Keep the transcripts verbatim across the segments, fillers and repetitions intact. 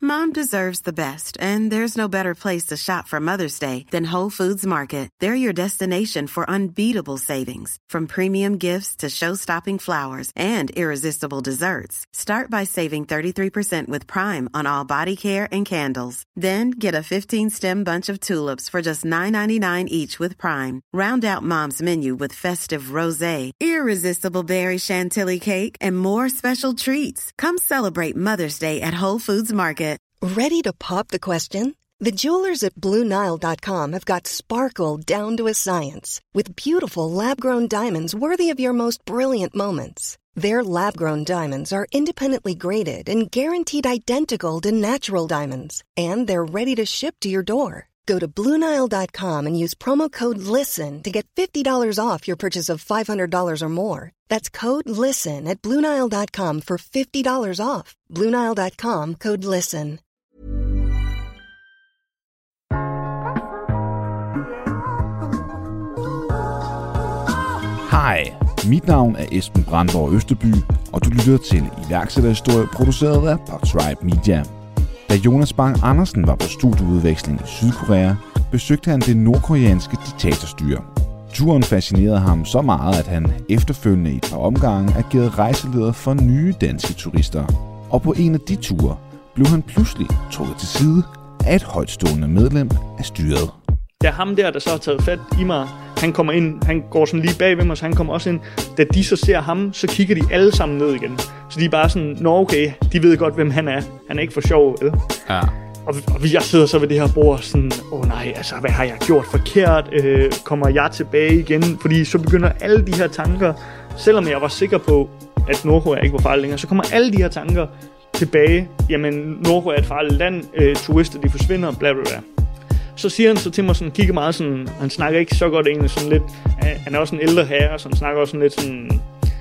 Mom deserves the best, and there's no better place to shop for Mother's Day than Whole Foods Market. They're your destination for unbeatable savings, from premium gifts to show-stopping flowers and irresistible desserts. Start by saving thirty-three percent with Prime on all body care and candles. Then get a fifteen-stem bunch of tulips for just nine ninety-nine each with Prime. Round out Mom's menu with festive rosé, irresistible berry chantilly cake, and more special treats. Come celebrate Mother's Day at Whole Foods Market. Ready to pop the question? The jewelers at Blue Nile dot com have got sparkle down to a science with beautiful lab-grown diamonds worthy of your most brilliant moments. Their lab-grown diamonds are independently graded and guaranteed identical to natural diamonds, and they're ready to ship to your door. Go to Blue Nile dot com and use promo code LISTEN to get fifty dollars off your purchase of five hundred dollars or more. That's code LISTEN at Blue Nile dot com for fifty dollars off. Blue Nile dot com, code LISTEN. Hej, mit navn er Esben Brandborg Østerby, og du lytter til iværksætterhistorie produceret af Podtribe Media. Da Jonas Bang Andersen var på studieudveksling i Sydkorea, besøgte han det nordkoreanske diktatorstyre. Turen fascinerede ham så meget, at han efterfølgende i et par omgange agerede rejseleder for nye danske turister. Og på en af de ture blev han pludselig trukket til side af et højtstående medlem af styret. Det er ham der, der så har taget fat i mig. Han kommer ind, han går sådan lige bag ved mig, så han kommer også ind. Da de så ser ham, så kigger de alle sammen ned igen. Så de er bare sådan, nå okay, de ved godt, hvem han er. Han er ikke for sjov, vel? Ja. Og, og jeg sidder så ved det her bord sådan, åh oh, nej, altså hvad har jeg gjort forkert? Øh, kommer jeg tilbage igen? Fordi så begynder alle de her tanker, selvom jeg var sikker på, at Nordkorea ikke var farligt længere, så kommer alle de her tanker tilbage. Jamen, Nordkorea er et farligt land, øh, turister de forsvinder, bla bla bla. Så siger han så til mig sådan, kigger meget sådan, han snakker ikke så godt engelsk, sådan lidt, han er også en ældre herre, så han snakker også sådan lidt sådan,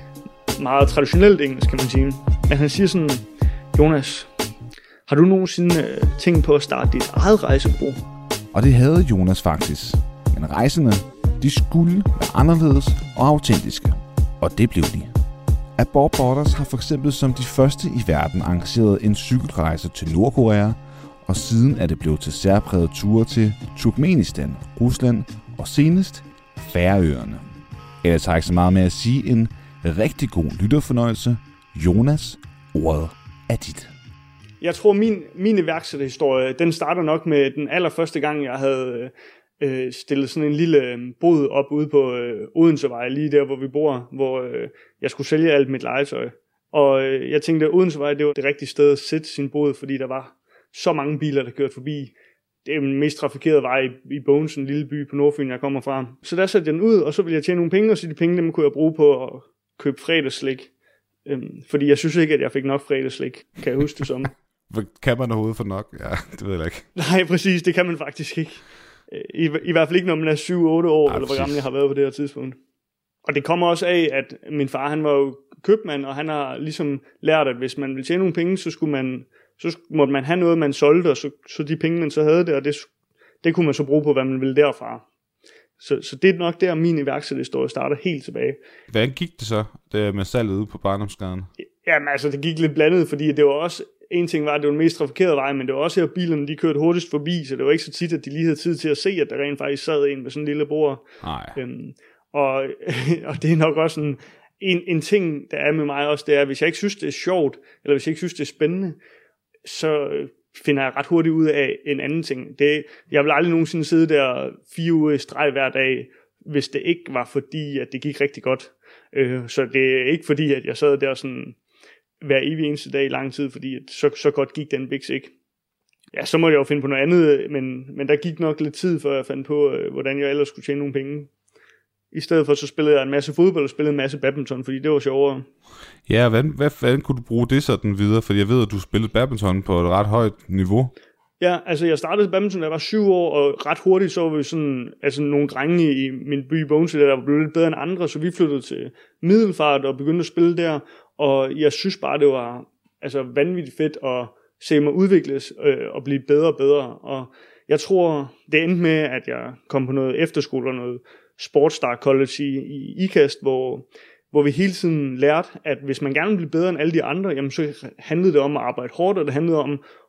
meget traditionelt engelsk, kan man sige. Men han siger sådan, Jonas, har du nogensinde øh, tænkt på at starte dit eget rejsebureau? Og det havde Jonas faktisk. Men rejserne, de skulle være anderledes og autentiske. Og det blev de. Abort Borders har for eksempel som de første i verden arrangeret en cykelrejse til Nordkorea, og siden er det blevet til særprægede ture til Turkmenistan, Rusland og senest Færøerne. Ellers har jeg ikke så meget med at sige en rigtig god lytterfornøjelse. Jonas, ordet er dit. Jeg tror, min, min iværksætterhistorie, den starter nok med den allerførste gang, jeg havde øh, stillet sådan en lille bod op ude på øh, Odensevej, lige der, hvor vi bor, hvor øh, jeg skulle sælge alt mit legetøj. Og øh, jeg tænkte, at Odensevej, det var det rigtige sted at sætte sin bod, fordi der var så mange biler, der kørte forbi. Det er den mest trafikerede vej i, i Bogense, en lille by på Nordfyn, jeg kommer fra. Så der satte jeg den ud, og så ville jeg tjene nogle penge, og så de penge, dem kunne jeg bruge på at købe fredagsslik. Øhm, fordi jeg synes ikke, at jeg fik nok fredagsslik, kan jeg huske det som. Kan man overhovedet få nok? Ja, det ved jeg ikke. Nej, præcis, det kan man faktisk ikke. I, i hvert fald ikke, når man er syv otte år, ja, eller hvor gammel jeg har været på det her tidspunkt. Og det kommer også af, at min far, han var jo købmand, og han har ligesom lært, at hvis man ville tjene nogle penge, så skulle man, så måtte man have noget, man solgte, og så, så de penge, man så havde der, det, det kunne man så bruge på, hvad man ville derfra. Så, så det er nok der, min iværksætterhistorie starter helt tilbage. Hvordan gik det så, det med salget ude på Barndomsgaden? Jamen altså, det gik lidt blandet, fordi det var også, en ting var, at det var den mest trafikerede vej, men det var også her, bilerne de kørte hurtigst forbi, så det var ikke så tit, at de lige havde tid til at se, at der rent faktisk sad en med sådan en lille bord. Nej. Øhm, og, og det er nok også en, en, en ting, der er med mig også, det er, at hvis jeg ikke synes, det er sjovt, eller hvis jeg ikke synes, det er spændende, så finder jeg ret hurtigt ud af en anden ting. Det, jeg vil aldrig nogensinde sidde der fire uger i streg hver dag, hvis det ikke var fordi, at det gik rigtig godt. Øh, så det er ikke fordi, at jeg sad der sådan hver evig eneste dag i lang tid, fordi så, så godt gik den biks ikke. Ja, så måtte jeg jo finde på noget andet, men, men der gik nok lidt tid, før jeg fandt på, øh, hvordan jeg ellers skulle tjene nogle penge. I stedet for så spillede jeg en masse fodbold og spillede en masse badminton, fordi det var sjovere. Ja, hvordan, hvad, hvordan kunne du bruge det sådan videre? Fordi jeg ved, at du spillede badminton på et ret højt niveau. Ja, altså jeg startede badminton, da jeg var syv år, og ret hurtigt så var vi sådan, altså nogle drenge i min by Bogense, der var blevet lidt bedre end andre, så vi flyttede til Middelfart og begyndte at spille der, og jeg synes bare, det var altså vanvittigt fedt at se mig udvikles øh, og blive bedre og bedre, og jeg tror, det endte med, at jeg kom på noget efterskole og noget Sportstar College i, i IKAST, hvor, hvor vi hele tiden lærte, at hvis man gerne vil blive bedre end alle de andre, jamen så handlede det om at arbejde hårdt, og det handlede om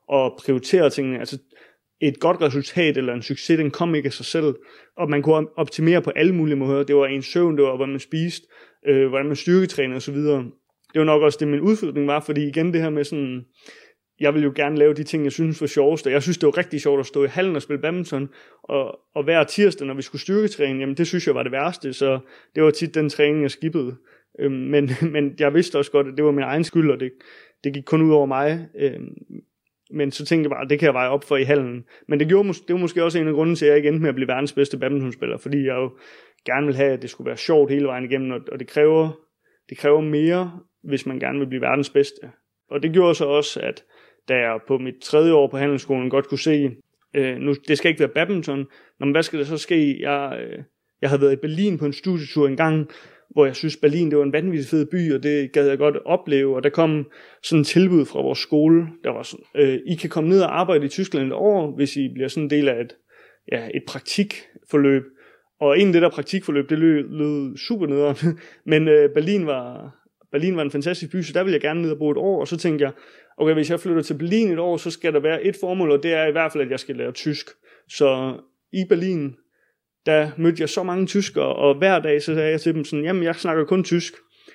at prioritere tingene. Altså et godt resultat eller en succes, den kom ikke af sig selv, og man kunne optimere på alle mulige måder. Det var ens søvn, det var hvordan man spiste, øh, hvordan man styrketrænede og så videre. Det var nok også det, min udfordring var, fordi igen det her med sådan, jeg ville jo gerne lave de ting, jeg synes var sjovest, og jeg synes, det var rigtig sjovt at stå i hallen og spille badminton, og, og hver tirsdag, når vi skulle styrketræne, jamen det synes jeg var det værste, så det var tit den træning, jeg skippede. Øhm, men, men jeg vidste også godt, at det var min egen skyld, og det, det gik kun ud over mig. Øhm, men så tænkte jeg bare, at det kan jeg veje op for i hallen. Men det, gjorde, det var måske også en af grunden til, at jeg ikke endte med at blive verdens bedste badmintonspiller, fordi jeg jo gerne vil have, at det skulle være sjovt hele vejen igennem, og, og det kræver, det kræver mere, hvis man gerne vil blive verdens bedste. Og det gjorde så også, at da jeg på mit tredje år på handelsskolen godt kunne se, øh, nu, det skal ikke være badminton, Nå, men hvad skal der så ske? Jeg, øh, jeg havde været i Berlin på en studietur en gang, hvor jeg synes, Berlin det var en vanvittig fed by, og det gad jeg godt opleve, og der kom sådan et tilbud fra vores skole, der var sådan, øh, I kan komme ned og arbejde i Tyskland et år, hvis I bliver sådan en del af et, ja, et praktikforløb. Og egentlig det der praktikforløb, det lød, lød super nederen, men øh, Berlin var... Berlin var en fantastisk by, så der ville jeg gerne ned og bo et år, og så tænkte jeg, okay, hvis jeg flytter til Berlin et år, så skal der være et formål, og det er i hvert fald, at jeg skal lære tysk. Så i Berlin, der mødte jeg så mange tyskere, og hver dag så sagde jeg til dem sådan, jamen jeg snakker kun tysk.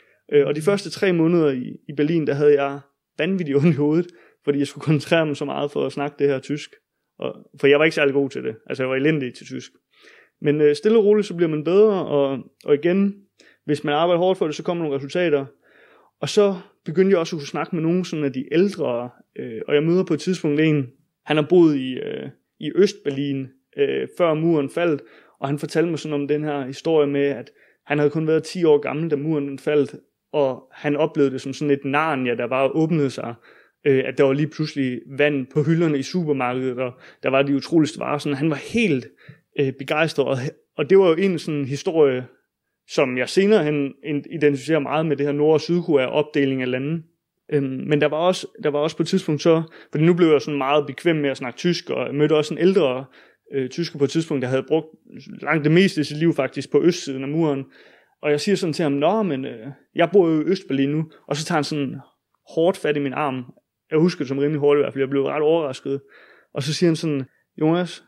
Og de første tre måneder i, i Berlin, der havde jeg vanvittigt ondt i hovedet, fordi jeg skulle koncentrere mig så meget for at snakke det her tysk. Og, for jeg var ikke særlig god til det, altså jeg var elendig til tysk. Men øh, stille og roligt, så bliver man bedre, og, og igen, hvis man arbejder hårdt for det, så kommer nogle resultater. Og så begyndte jeg også at kunne snakke med nogle sådan af de ældre, øh, og jeg møder på et tidspunkt en, han har boet i, øh, i Østberlin, øh, før muren faldt, og han fortalte mig sådan om den her historie med, at han havde kun været ti år gammel, da muren faldt, og han oplevede det som sådan et Narnia, der bare åbnede sig, øh, at der var lige pludselig vand på hylderne i supermarkedet, og der var de utroligste varer, sådan, han var helt øh, begejstret, og, og det var jo en sådan historie, som jeg senere hen identificerer meget med det her Nord- og Sydkorea opdeling af lande. Øhm, men der var, også, der var også på et tidspunkt så, fordi nu blev jeg sådan meget bekvem med at snakke tysk, og jeg mødte også en ældre øh, tysker på et tidspunkt, der havde brugt langt det meste af sit liv faktisk på østsiden af muren. Og jeg siger sådan til ham, nå, men øh, jeg bor jo i Østberlin nu, og så tager han sådan hårdt fat i min arm. Jeg husker det som rimelig hårdt i hvert fald, jeg blev ret overrasket. Og så siger han sådan, Jonas,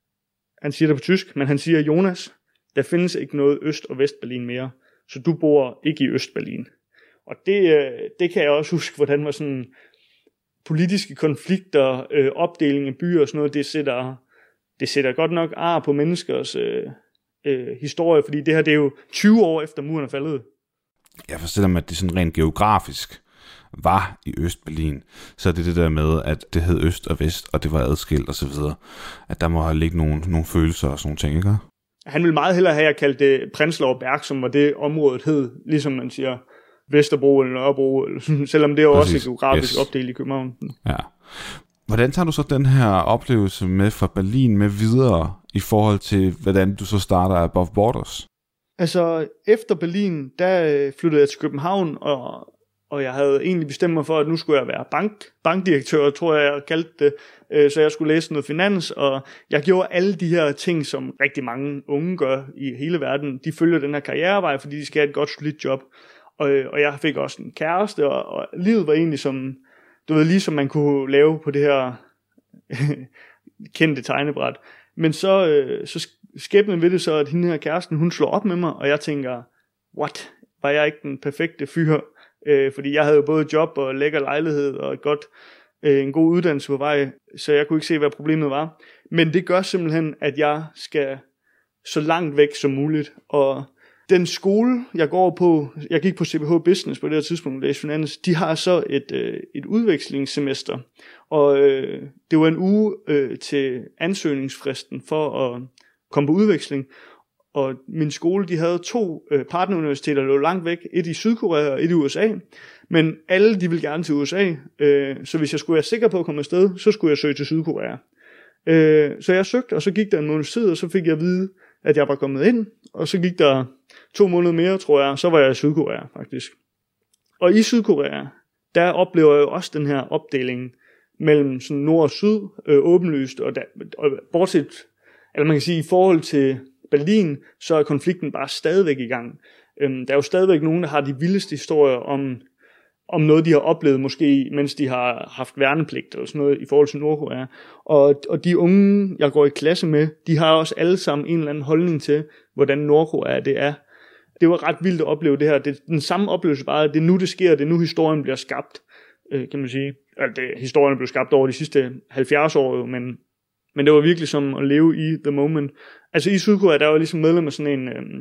han siger det på tysk, men han siger, Jonas, der findes ikke noget Øst- og Vestberlin mere, så du bor ikke i Østberlin. Og det, det kan jeg også huske, hvordan var sådan politiske konflikter, øh, opdeling af byer og sådan noget, det sætter, det sætter godt nok ar på menneskers øh, øh, historie, fordi det her det er jo tyve år efter muren er faldet. Jeg forestiller mig, at det sådan rent geografisk var i Østberlin, så det er det der med, at det hed Øst og Vest, og det var adskilt og så videre, at der må have ligget nogle, nogle følelser og sådan nogle ting, ikke? Han ville meget hellere have, at jeg kaldte det Prenzlauer Berg, som var det området hed, ligesom man siger Vesterbro eller Nørrebro, eller, selvom det er også geografisk yes. opdelt i København. Ja. Hvordan tager du så den her oplevelse med fra Berlin med videre i forhold til, hvordan du så starter Above Borders? Altså, efter Berlin, der flyttede jeg til København, og, og jeg havde egentlig bestemt mig for, at nu skulle jeg være bank, bankdirektør, tror jeg, jeg kaldte det. Så jeg skulle læse noget finans, og jeg gjorde alle de her ting, som rigtig mange unge gør i hele verden. De følger den her karrierevej, fordi de skal have et godt solidt job. Og, og jeg fik også en kæreste, og, og livet var egentlig som, du ved, lige som man kunne lave på det her kendte tegnebræt. Men så, øh, så skæbnen ved det så, at hende her kæresten, hun slår op med mig, og jeg tænker, what? Var jeg ikke den perfekte fyr? Øh, fordi jeg havde jo både job og lækker lejlighed og et godt en god uddannelse på vej, så jeg kunne ikke se, hvad problemet var. Men det gør simpelthen, at jeg skal så langt væk som muligt. Og den skole, jeg går på, jeg gik på C B H Business på det her tidspunkt, læste finans, de har så et, et udvekslingssemester. Og øh, det var en uge øh, til ansøgningsfristen for at komme på udveksling. Og min skole, de havde to øh, partneruniversiteter, der lå langt væk. Et i Sydkorea og et i U S A. Men alle, de ville gerne til U S A. Øh, så hvis jeg skulle være sikker på at komme afsted, så skulle jeg søge til Sydkorea. Øh, så jeg søgte, og så gik der en måneds tid, og så fik jeg at vide, at jeg var kommet ind. Og så gik der to måneder mere, tror jeg, så var jeg i Sydkorea faktisk. Og i Sydkorea, der oplever jeg jo også den her opdeling mellem sådan nord og syd, øh, åbenlyst. Og, der, og bortset, eller man kan sige, i forhold til Berlin, så er konflikten bare stadigvæk i gang. Øhm, der er jo stadigvæk nogen, der har de vildeste historier om om noget, de har oplevet måske, mens de har haft værnepligt eller sådan noget i forhold til Nordkorea. Og, og de unge, jeg går i klasse med, de har også alle sammen en eller anden holdning til, hvordan Nordkorea det er. Det var ret vildt at opleve det her. Det er den samme oplevelse bare, det er nu det sker, det er nu historien bliver skabt, øh, kan man sige. Altså, det, historien blev skabt over de sidste halvfjerds år, jo, men, men det var virkelig som at leve i the moment. Altså i Sydkorea, der var ligesom medlem af sådan en øh,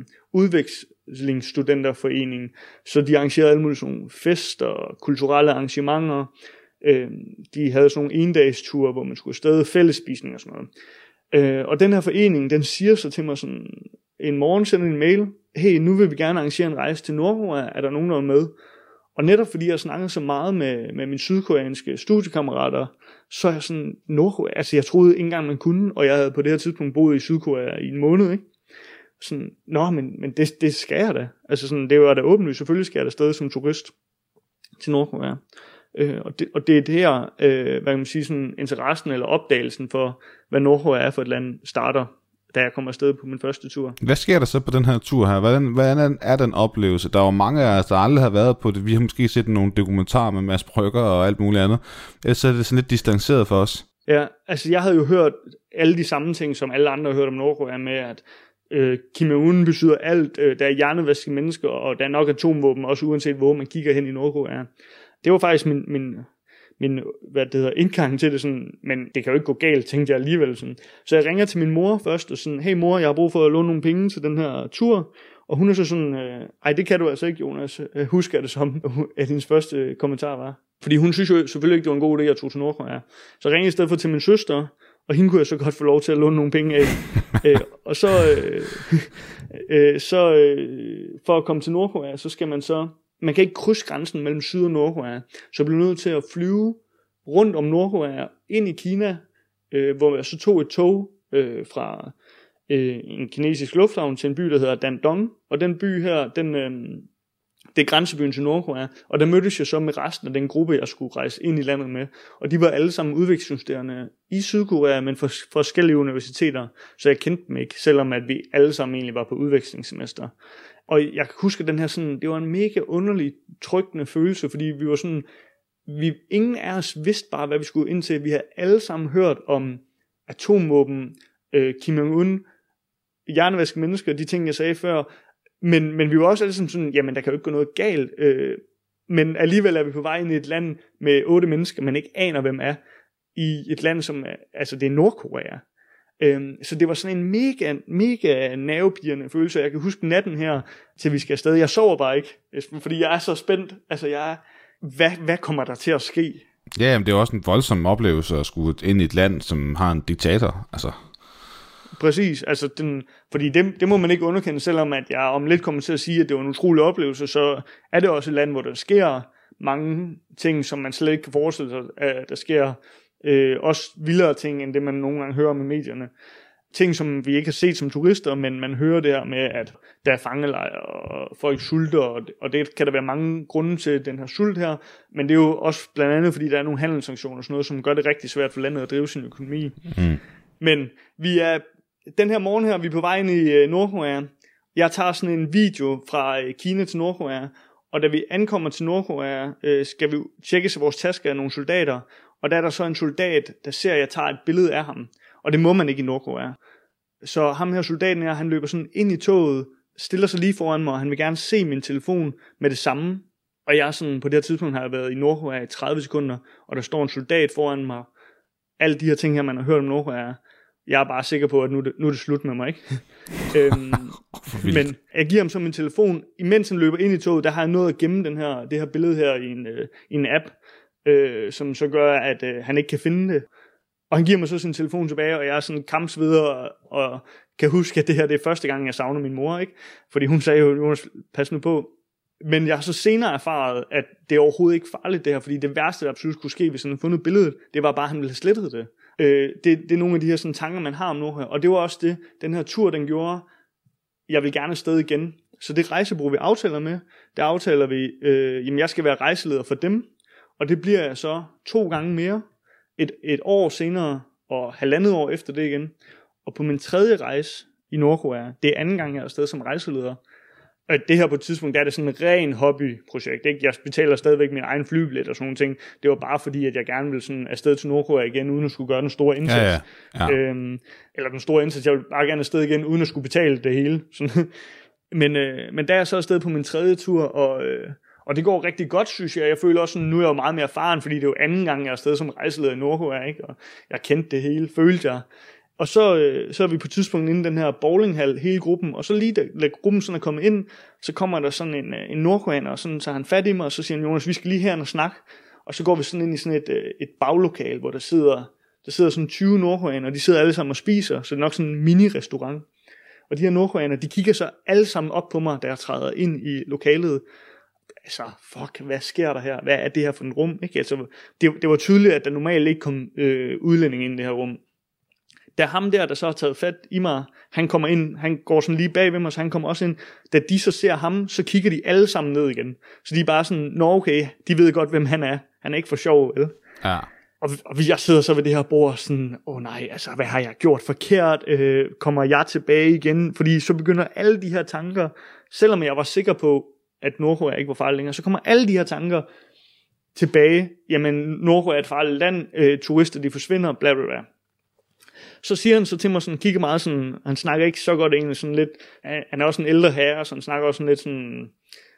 udvekslingsstudenterforening, så de arrangerede alle mulige sådan fester og kulturelle arrangementer. Øh, de havde sådan nogle endagsture, hvor man skulle afsted, fællesspisning og sådan noget. Øh, og den her forening, den siger så til mig sådan, en morgen sender en mail, hey, nu vil vi gerne arrangere en rejse til Nordkorea, er der nogen, der er med? Og netop fordi jeg snakkede så meget med, med mine sydkoreanske studiekammerater, så er jeg sådan, Nordkorea, altså jeg troede ikke engang man kunne, og jeg havde på det her tidspunkt boet i Sydkorea i en måned, ikke? Sådan, nå, men, men det, det skal jeg da. Altså sådan, det var da åbenlyst, selvfølgelig skal jeg da afsted som turist til Nordkorea. Øh, og, det, og det er det her, øh, hvad kan man sige, sådan interessen eller opdagelsen for, hvad Nordkorea er for et land, starter, da jeg kommer afsted på min første tur. Hvad sker der så på den her tur her? Hvordan, hvordan er den oplevelse? Der er jo mange af os, der aldrig har været på det. Vi har måske set nogle dokumentarer med Mads Brygger og alt muligt andet. Ellers er det sådan lidt distanceret for os. Ja, altså jeg havde jo hørt alle de samme ting, som alle andre har hørt om Nordkorea med, at øh, Kim Jong-un betyder alt, øh, der er hjernevaske mennesker, og der er nok atomvåben, også uanset hvor man kigger hen i Nordkorea. Det var faktisk min, min, min hvad det hedder, indgang til det, sådan, men det kan jo ikke gå galt, tænkte jeg alligevel. Sådan. Så jeg ringer til min mor først, og sådan, hey mor, jeg har brug for at låne nogle penge til den her tur, og hun er så sådan, øh, ej det kan du altså ikke, Jonas, husker det som, at hendes første kommentar var. Fordi hun synes jo selvfølgelig ikke, det var en god idé, at jeg tog til Nordkorea. Så ringede jeg i stedet for til min søster, og hende kunne jeg så godt få lov til at låne nogle penge af. øh, og så, øh, øh, så øh, for at komme til Nordkorea, så skal man så, man kan ikke krydse grænsen mellem Syd- og Nordkorea, så bliver nødt til at flyve rundt om Nordkorea, ind i Kina, øh, hvor jeg så tog et tog øh, fra øh, en kinesisk lufthavn til en by, der hedder Dandong, og den by her, den, øh, det er grænsebyen til Nordkorea, og der mødtes jeg så med resten af den gruppe, jeg skulle rejse ind i landet med, og de var alle sammen udvekslingsstuderende i Sydkorea, men fra forskellige universiteter, så jeg kendte dem ikke, selvom at vi alle sammen egentlig var på udvekslingssemester. Og jeg kan huske den her sådan, det var en mega underlig, trykkende følelse, fordi vi var sådan, vi, ingen af os vidste bare, hvad vi skulle ind til. Vi havde alle sammen hørt om atomvåben, øh, Kim Jong-un, hjernevaske mennesker, de ting, jeg sagde før. Men, men vi var også alle sammen sådan, jamen der kan jo ikke gå noget galt. Øh, men alligevel er vi på vej ind i et land med otte mennesker, man ikke aner, hvem er. I et land, som er, altså det er Nordkorea. Øh, så det var sådan en mega, mega nervepirrende følelse. Jeg kan huske natten her, til vi skal afsted. Jeg sover bare ikke, fordi jeg er så spændt. Altså jeg er, hvad, hvad kommer der til at ske? Ja, men det er også en voldsom oplevelse at skulle ind i et land, som har en diktator, altså. Præcis, altså den, fordi det, det må man ikke underkende, selvom at jeg om lidt kommer til at sige, at det var en utrolig oplevelse, så er det også et land, hvor der sker mange ting, som man slet ikke kan forestille sig, at der sker øh, også vildere ting, end det man nogle gange hører om i medierne. Ting, som vi ikke har set som turister, men man hører det her med, at der er fangelejre, og folk sulter, og det kan der være mange grunde til den her sult her, men det er jo også blandt andet, fordi der er nogle handelssanktioner og sådan noget, som gør det rigtig svært for landet at drive sin økonomi. Mm. Men vi er, den her morgen her, vi er på vej ind i Nordkorea. Jeg tager sådan en video fra Kina til Nordkorea, og da vi ankommer til Nordkorea, skal vi tjekke sig vores tasker af nogle soldater, og der er der så en soldat, der ser, at jeg tager et billede af ham. Og det må man ikke i Nordkorea. Så ham her soldaten her, han løber sådan ind i toget, stiller sig lige foran mig, og han vil gerne se min telefon med det samme. Og jeg sådan, på det her tidspunkt har jeg været i Nordkorea i tredive sekunder, og der står en soldat foran mig. Alle de her ting her, man har hørt om Nordkorea. Jeg er bare sikker på, at nu er det, nu er det slut med mig, ikke? øhm, men jeg giver ham så min telefon. Imens han løber ind i toget, der har jeg nået at gemme den her, det her billede her i en, øh, i en app, øh, som så gør, at øh, han ikke kan finde det. Og han giver mig så sin telefon tilbage, og jeg er sådan kampsveder, og, og kan huske, at det her det er første gang, jeg savner min mor, ikke? Fordi hun sagde jo, Jonas, pas nu på. Men jeg har så senere erfaret, at det er overhovedet ikke farligt det her, fordi det værste, der absolut kunne ske, hvis han havde fundet billedet, det var bare, at han ville have slettet det. Øh, det, det er nogle af de her sådan, tanker, man har om nu her. Og det var også det, den her tur, den gjorde, jeg vil gerne afsted igen. Så det rejsebureau, vi aftaler med, der aftaler vi, øh, jamen jeg skal være rejseleder for dem, og det bliver jeg så to gange mere, et, et år senere, og halvandet år efter det igen. Og på min tredje rejse i Nordkorea, det er anden gang, jeg er afsted som rejseleder, Og det her på et tidspunkt, der er det sådan en ren hobbyprojekt, ikke? Jeg betaler stadigvæk min egen flybillet og sådan nogle ting. Det var bare fordi, at jeg gerne ville sådan afsted til Nordkorea igen, uden at skulle gøre den store indsats. Ja, ja. Ja. Øhm, eller den store indsats, jeg ville bare gerne afsted igen, uden at skulle betale det hele. Sådan. Men, øh, men der er jeg så afsted på min tredje tur, og, øh, og det går rigtig godt, synes jeg. Jeg føler også sådan, nu er jeg jo meget mere erfaren, fordi det er jo anden gang, jeg er afsted som rejseleder i Nordkorea, ikke? Og jeg kendte det hele, følte jeg. Og så, øh, så er vi på et tidspunkt inde i den her bowlinghal, hele gruppen, og så lige da, da gruppen sådan er kommet ind, så kommer der sådan en, en nordkoreaner, og sådan tager han fat i mig, og så siger han, Jonas, vi skal lige her og snakke. Og så går vi sådan ind i sådan et, et baglokal, hvor der sidder, der sidder sådan tyve nordkoreaner, og de sidder alle sammen og spiser, så det er nok sådan en mini-restaurant. Og de her nordkoreaner, de kigger så alle sammen op på mig, da jeg træder ind i lokalet. Altså, fuck, hvad sker der her? Hvad er det her for en rum? Ikke? Altså, det, det var tydeligt, at der normalt ikke kom øh, udlænding ind i det her rum. Da ham der, der så har taget fat i mig, han kommer ind, han går sådan lige bag ved mig, så han kommer også ind. Da de så ser ham, så kigger de alle sammen ned igen. Så de er bare sådan, nå okay, de ved godt, hvem han er. Han er ikke for sjov, vel? Ja. Og, og jeg sidder så ved det her bord sådan, åh oh nej, altså hvad har jeg gjort forkert? Øh, kommer jeg tilbage igen? Fordi så begynder alle de her tanker, selvom jeg var sikker på, at Nordkorea ikke var farligt længere, så kommer alle de her tanker tilbage. Jamen, Nordkorea er et farligt land, øh, turister de forsvinder, bla bla bla. Så siger han så til mig sådan, kigger meget sådan, han snakker ikke så godt engelsk, sådan lidt, han er også en ældre herre, så han snakker også sådan lidt sådan,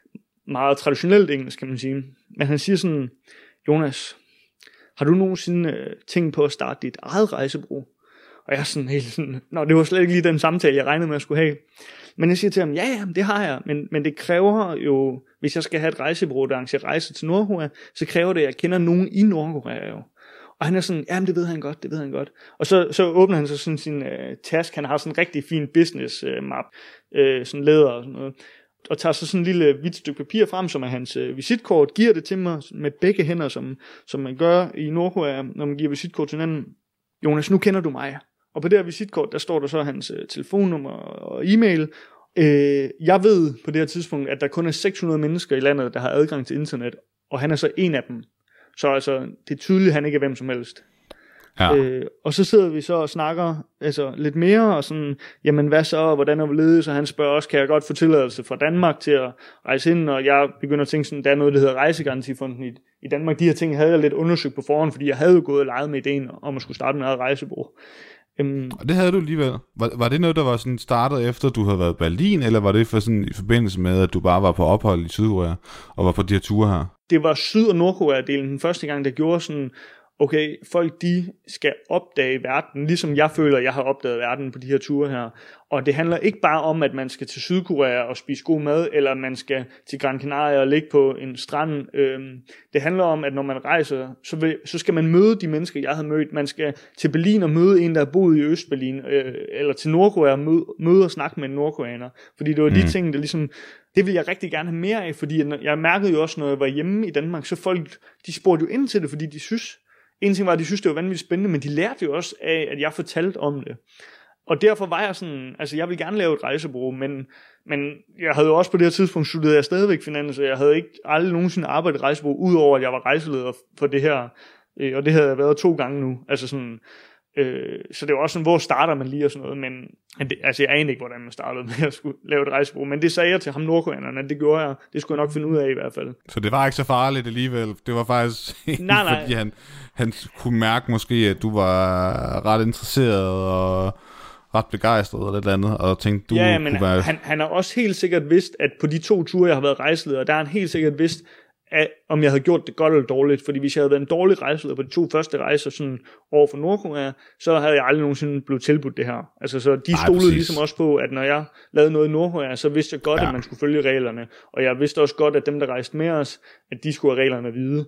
meget traditionelt engelsk, kan man sige. Men han siger sådan, Jonas, har du nogensinde øh, tænkt på at starte dit eget rejsebureau? Og jeg er sådan helt sådan, nå, det var slet ikke lige den samtale, jeg regnede med at skulle have. Men jeg siger til ham, ja, ja, det har jeg, men, men det kræver jo, hvis jeg skal have et rejsebureau, der arrangerer rejser til Nordkorea, så kræver det, at jeg kender nogen i Nordkorea jo. Og han er sådan, jamen det ved han godt, det ved han godt. Og så, så åbner han så sådan sin øh, task, han har sådan en rigtig fin business øh, map, øh, sådan læder og sådan noget. Og tager så sådan en lille hvidt stykke papir frem, som er hans øh, visitkort, giver det til mig med begge hænder, som, som man gør i Nordkorea, når man giver visitkort til hinanden. Jonas, nu kender du mig. Og på det her visitkort, der står der så hans øh, telefonnummer og e-mail. Øh, jeg ved på det her tidspunkt, at der kun er seks hundrede mennesker i landet, der har adgang til internet, og han er så en af dem. Så altså, det er tydeligt, at han ikke er hvem som helst. Ja. Øh, og så sidder vi så og snakker altså, lidt mere, og sådan, jamen hvad så, hvordan er vi ledet? Så han spørger også, kan jeg godt få tilladelse fra Danmark til at rejse ind? Og jeg begynder at tænke sådan, der er noget, der hedder Rejsegarantifonden i, i Danmark. De her ting havde jeg lidt undersøgt på forhånd, fordi jeg havde jo gået og leget med ideen om at skulle starte med eget rejsebureau. Um, og det havde du alligevel. Var, var det noget, der var sådan startet efter, du havde været i Berlin, eller var det for sådan, i forbindelse med, at du bare var på ophold i Sydkorea, og var på de her ture her? Det var Syd- og Nordkorea-delen den første gang, der gjorde sådan, okay, folk de skal opdage verden, ligesom jeg føler, jeg har opdaget verden på de her ture her. Og det handler ikke bare om, at man skal til Sydkorea og spise god mad, eller man skal til Gran Canaria og ligge på en strand. Øhm, det handler om, at når man rejser, så, vil, så skal man møde de mennesker, jeg havde mødt. Man skal til Berlin og møde en, der har boet i Østberlin, øh, eller til Nordkorea og møde, møde og snakke med en nordkoreaner. Fordi det var de mm. ting, der ligesom, det vil jeg rigtig gerne have mere af, fordi jeg mærkede jo også, når jeg var hjemme i Danmark, så folk, de spurgte jo ind til det, fordi de synes, en ting var, at de synes, det var vanvittigt spændende, men de lærte jo også af, at jeg fortalte om det. Og derfor var jeg sådan, altså jeg ville gerne lave et rejsebureau, men, men jeg havde jo også på det her tidspunkt studeret jeg stadigvæk finans, så jeg havde ikke aldrig nogensinde arbejdet i rejsebureau, udover at jeg var rejseleder for det her, øh, og det havde jeg været to gange nu. Altså sådan, øh, så det var også sådan, hvor starter man lige og sådan noget, men det, altså jeg anede ikke, hvordan man startede med at skulle lave et rejsebureau, men det sagde jeg til ham nordkoreanerne, at det gjorde jeg, det skulle jeg nok finde ud af i hvert fald. Så det var ikke så farligt alligevel, det var faktisk nej, nej. fordi han, han kunne mærke måske, at du var ret interesseret og ret begejstret eller et eller andet, og tænkte, du ja, men kunne være... han, han har også helt sikkert vidst, at på de to ture, jeg har været rejseleder, der har han helt sikkert vidst, at, om jeg havde gjort det godt eller dårligt, fordi hvis jeg havde været en dårlig rejseleder på de to første rejser sådan over for Nordkorea, så havde jeg aldrig nogensinde blevet tilbudt det her. Altså så de stolede Ej, ligesom også på, at når jeg lavede noget i Nordkorea, så vidste jeg godt, ja. At man skulle følge reglerne, og jeg vidste også godt, at dem, der rejste med os, at de skulle have reglerne at vide.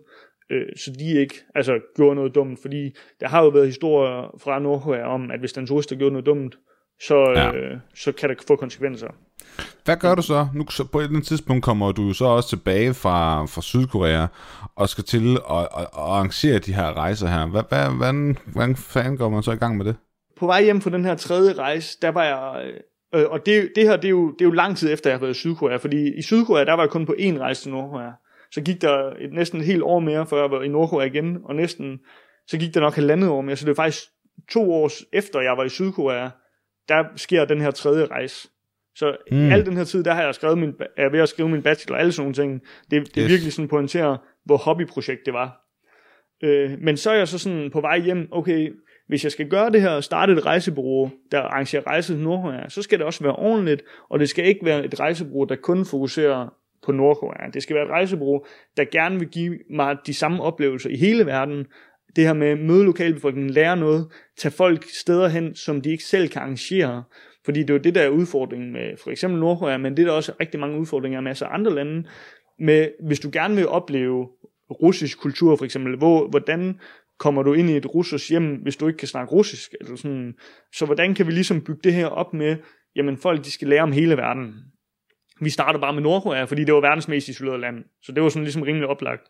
Så de ikke altså, gjorde noget dumt, fordi der har jo været historier fra Nordkorea om, at hvis den turist har gjort noget dumt, så, ja. øh, så kan det få konsekvenser. Hvad gør du så? Nu, så på et eller andet tidspunkt kommer du så også tilbage fra, fra Sydkorea, og skal til at, at, at arrangere de her rejser her. Hvad, hvad, hvordan, hvordan fanden går man så i gang med det? På vej hjem fra den her tredje rejse, der var jeg... Øh, og det, det her, det er, jo, det er jo lang tid efter, jeg har været i Sydkorea, fordi i Sydkorea, der var jeg kun på én rejse til Nordkorea. Så gik der et, næsten et helt år mere, før jeg var i Nordkorea igen, og næsten, så gik der nok halvandet år mere, så det er faktisk to år efter, jeg var i Sydkorea, der sker den her tredje rejse. Så Mm. i al den her tid, der har jeg skrevet min, er ved at skrive min bachelor og alle sådan nogle ting. Det, det er Yes. virkelig sådan pointerer, hvor hobbyprojekt det var. Øh, men så er jeg så sådan på vej hjem, okay, hvis jeg skal gøre det her og starte et rejsebureau, der arrangerer rejser til Nordkorea, så skal det også være ordentligt, og det skal ikke være et rejsebureau, der kun fokuserer på Nordkorea. Det skal være et rejsebureau, der gerne vil give mig de samme oplevelser i hele verden. Det her med at møde lokalbefolkningen, lære noget, tage folk steder hen, som de ikke selv kan arrangere. Fordi det er jo det, der er udfordringen med for eksempel Nordkorea, men det er der også rigtig mange udfordringer med masser af andre lande. Med, hvis du gerne vil opleve russisk kultur for eksempel, hvor, hvordan kommer du ind i et russisk hjem, hvis du ikke kan snakke russisk? Eller sådan. Så hvordan kan vi ligesom bygge det her op med, jamen folk de skal lære om hele verden. Vi starter bare med Nordkorea, fordi det var verdens mest isolerede land. Så det var sådan ligesom rimelig oplagt.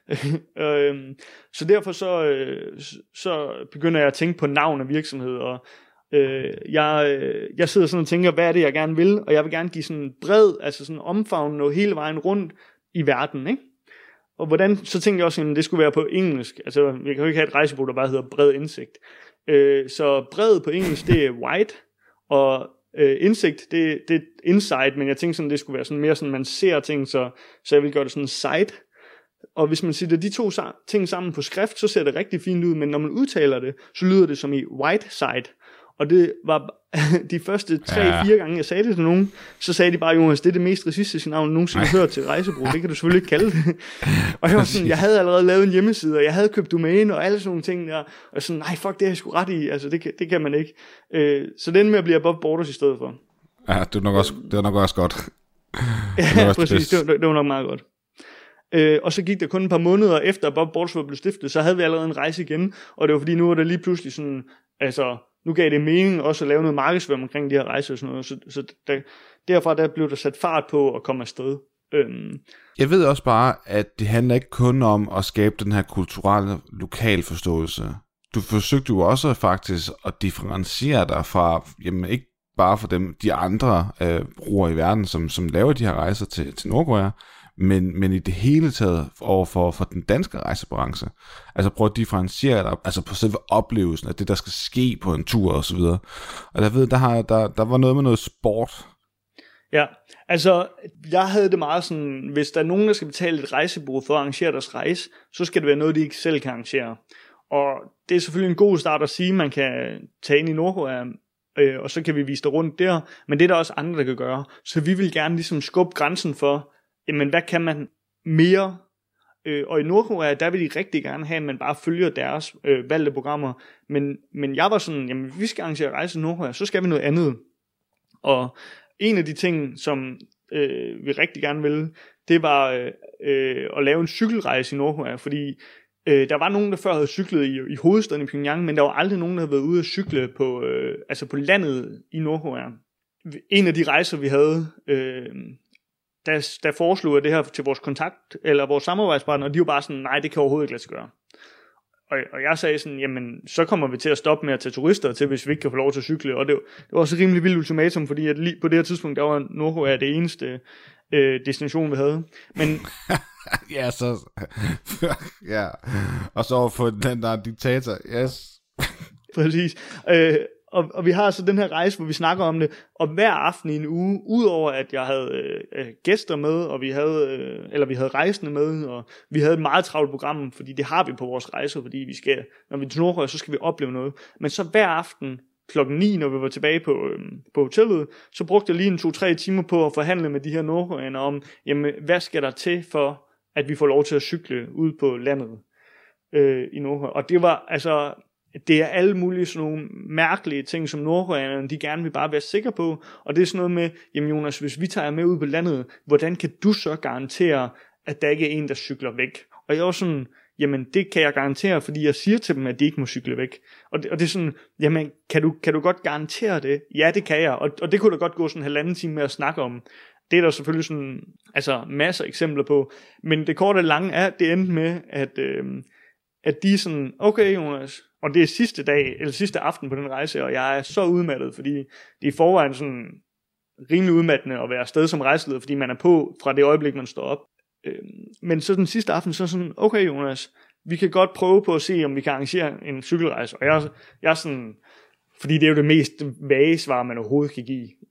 Så derfor så, så begynder jeg at tænke på navn af virksomhed, og jeg, jeg sidder sådan og tænker, hvad er det jeg gerne vil, og jeg vil gerne give sådan bred, altså sådan omfavne noget hele vejen rundt i verden, ikke? Og hvordan, så tænkte jeg også, at det skulle være på engelsk. Altså, vi kan jo ikke have et rejsebureau, der bare hedder Bred Indsigt. Så bred på engelsk, det er wide, og øh, indsigt, det, det er insight, men jeg tænkte sådan, det skulle være sådan mere sådan, man ser ting, så, så jeg vil gøre det sådan sight. Og hvis man sætter de to ting sammen på skrift, så ser det rigtig fint ud, men når man udtaler det, så lyder det som i white side. Og det var de første tre-fire ja. gange, jeg sagde det til nogen, så sagde de bare, Jonas, det er det mest racistiske navn, nogensinde har hørt til rejsebureau. Det kan du selvfølgelig ikke kalde det. Og jeg var sådan, jeg havde allerede lavet en hjemmeside, og jeg havde købt domæne og alle sådan nogle ting der. Og sådan, nej, fuck, det har jeg sgu ret i. Altså, det kan, det kan man ikke. Øh, så den med at blive Bob Borders i stedet for. Ja, det var nok også, det var nok også godt. Ja, præcis. Det var, det var nok meget godt. Øh, og så gik der kun et par måneder efter, at Bob Borders var blevet stiftet, så havde vi allerede en rejse igen. Og det var fordi, nu var der lige pludselig sådan, altså... Nu gav det mening også at lave noget markedsføring omkring de her rejser og sådan noget, så, så der, derfra der blev der sat fart på at komme afsted. Øhm. Jeg ved også bare, at det handler ikke kun om at skabe den her kulturelle lokalforståelse. Du forsøgte jo også faktisk at differentiere dig fra, jamen ikke bare for dem, de andre øh, brugere i verden, som, som laver de her rejser til, til Nordkorea, men, men i det hele taget overfor for den danske rejsebranche. Altså prøv at differentiere dig, altså på selve oplevelsen af det, der skal ske på en tur og så videre. Og jeg ved, der, har, der, der var noget med noget sport. Ja, altså jeg havde det meget sådan, hvis der er nogen, der skal betale et rejsebureau for at arrangere deres rejse, så skal det være noget, de ikke selv kan arrangere. Og det er selvfølgelig en god start at sige, man kan tage ind i Nordkorea, øh, og så kan vi vise dig rundt der, men det er der også andre, der kan gøre. Så vi vil gerne ligesom skubbe grænsen for, jamen hvad kan man mere? Øh, og i Nordkorea, der vil de rigtig gerne have, at man bare følger deres øh, valgte programmer. Men, men jeg var sådan, jamen vi skal arrangere rejse til Nordkorea, så skal vi noget andet. Og en af de ting, som øh, vi rigtig gerne ville, det var øh, øh, at lave en cykelrejse i Nordkorea, fordi øh, der var nogen, der før havde cyklet i, i hovedstaden i Pyongyang, men der var aldrig nogen, der havde været ude at cykle på, øh, altså på landet i Nordkorea. En af de rejser, vi havde... Øh, Der, der foreslog jeg det her til vores kontakt, eller vores samarbejdspartner, og de var bare sådan, nej, det kan overhovedet ikke lade sig gøre. Og, og jeg sagde sådan, jamen, så kommer vi til at stoppe med at tage turister til, hvis vi ikke kan få lov til at cykle. Og det, det var også et rimelig vildt ultimatum, fordi at lige på det her tidspunkt, der var Nordkorea det eneste øh, destination, vi havde. Men... ja, så... ja, og så få den der diktator, yes. Præcis. Øh, Og, og vi har så den her rejse, hvor vi snakker om det, og hver aften i en uge, udover at jeg havde øh, gæster med, og vi havde, øh, eller vi havde rejsende med, og vi havde et meget travlt program, fordi det har vi på vores rejser, fordi vi skal, når vi er til Nordkorea, så skal vi opleve noget. Men så hver aften klokken ni, når vi var tilbage på, øh, på hotellet, så brugte jeg lige en to-tre timer på at forhandle med de her nordkoreanere om, jamen, hvad skal der til for, at vi får lov til at cykle ud på landet øh, i Nordkorea. Og det var altså... Det er alle mulige sådan nogle mærkelige ting, som nordkoreanerne, de gerne vil bare være sikre på. Og det er sådan noget med, jamen Jonas, hvis vi tager med ud på landet, hvordan kan du så garantere, at der ikke er en, der cykler væk? Og jeg var sådan, jamen det kan jeg garantere, fordi jeg siger til dem, at de ikke må cykle væk. Og det, og det er sådan, jamen kan du, kan du godt garantere det? Ja, det kan jeg. Og, og det kunne da godt gå sådan en halvanden time med at snakke om. Det er der selvfølgelig sådan, altså masser af eksempler på. Men det korte og lange er, det endte med, at, øh, at de er sådan, okay Jonas, og det er sidste dag, eller sidste aften på den rejse, og jeg er så udmattet, fordi det er i forvejen sådan rimelig udmattende at være afsted som rejseleder, fordi man er på fra det øjeblik, man står op. Men så den sidste aften, så sådan, okay Jonas, vi kan godt prøve på at se, om vi kan arrangere en cykelrejse. Og jeg, jeg er sådan, fordi det er jo det mest vage svar, man overhovedet kan give.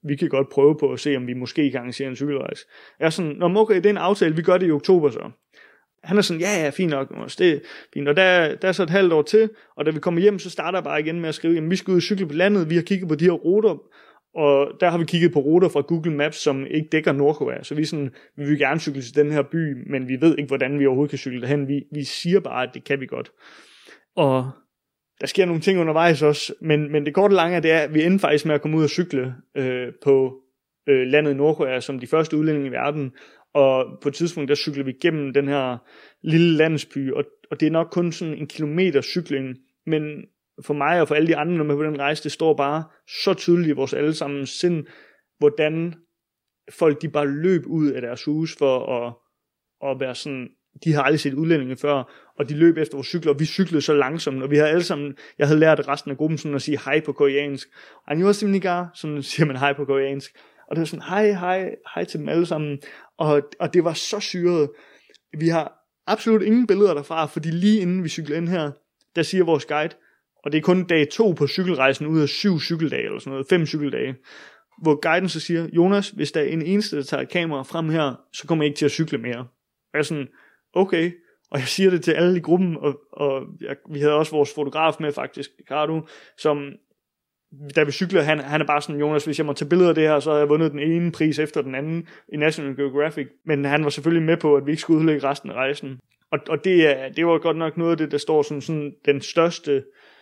vi kan godt prøve på at se, om vi måske kan arrangere en cykelrejse. Jeg er sådan, nå, okay, det er en aftale, vi gør det i oktober så. Han er sådan, ja, ja, fint nok, det er fint. Og der, der er så et halvt år til, og da vi kommer hjem, så starter jeg bare igen med at skrive, jamen vi skal ud og cykle på landet, vi har kigget på de her ruter, og der har vi kigget på ruter fra Google Maps, som ikke dækker Nordkorea. Så vi er sådan, vi vil gerne cykle til den her by, men vi ved ikke, hvordan vi overhovedet kan cykle derhen. Vi, vi siger bare, at det kan vi godt. Og der sker nogle ting undervejs også, men, men det korte lange er, det er, at vi ender faktisk med at komme ud og cykle øh, på øh, landet Nordkorea, som de første udlændinge i verden. Og på et tidspunkt, der cykler vi gennem den her lille landsby, og, og det er nok kun sådan en kilometer cykling, men for mig og for alle de andre, når man er på den rejse, det står bare så tydeligt i vores allesammens sind, hvordan folk de bare løb ud af deres hus for at, at være sådan, de har aldrig set udlændinge før, og de løb efter vores cykler, og vi cyklede så langsomt, og vi havde alle sammen, jeg havde lært resten af gruppen sådan at sige hej på koreansk, annyeonghaseyo, sådan siger man hej på koreansk, og det var sådan, hej, hej, hej til dem alle sammen, og, og det var så syret. Vi har absolut ingen billeder derfra, fordi lige inden vi cyklede ind her, der siger vores guide, og det er kun dag to på cykelrejsen ud af syv cykeldage, eller sådan noget, fem cykeldage, hvor guiden så siger, Jonas, hvis der er en eneste, der tager et kamera frem her, så kommer jeg ikke til at cykle mere. Og jeg er sådan, okay, og jeg siger det til alle i gruppen, og, og jeg, vi havde også vores fotograf med faktisk, Ricardo, som, da vi cykler, han, han er bare sådan, Jonas, hvis jeg må tage billeder af det her, så har jeg vundet den ene pris efter den anden i National Geographic, men han var selvfølgelig med på, at vi ikke skulle udlægge resten af rejsen. Og, og det, det var godt nok noget af det, der står som sådan den største,